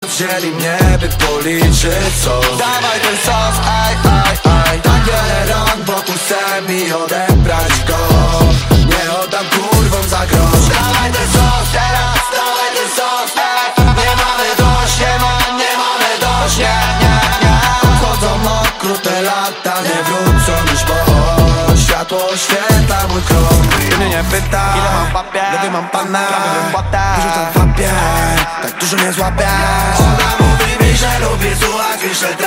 wzięli mnie, by policzyć sos. Dawaj ten sos, aj, aj, aj. Tak wiele rąk wokół chce mi odebrać go. Nie oddam kurwom za grosz. Dawaj ten sos teraz, dawaj ten sos, ej. Nie mamy dość, nie mamy dość, nie. Chodzą okrutne lata, nie wrócą już, bo światło oświetla mój krok. Mnie nie pyta, ile mam papier, lewy mam pana, wyrzucam papier, tak dużo nie złapiesz. Ona mówi mi, że lubi słuchać, wyszedł